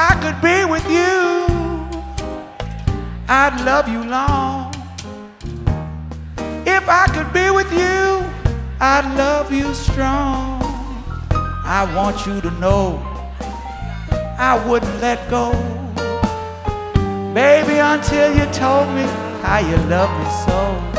I could be with you, I'd love you long. If I could be with you, I'd love you strong. I want you to know I wouldn't let go, baby, until you told me how you love me so.